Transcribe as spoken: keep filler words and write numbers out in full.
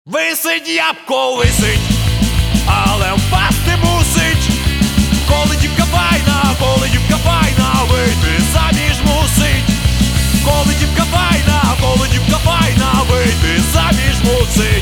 Висить ябко, висить, але впасти мусить. Коли дівка файна, коли дівка файна, вийти заміж мусить. Коли дівка файна, коли дівка файна, вийти заміж мусить.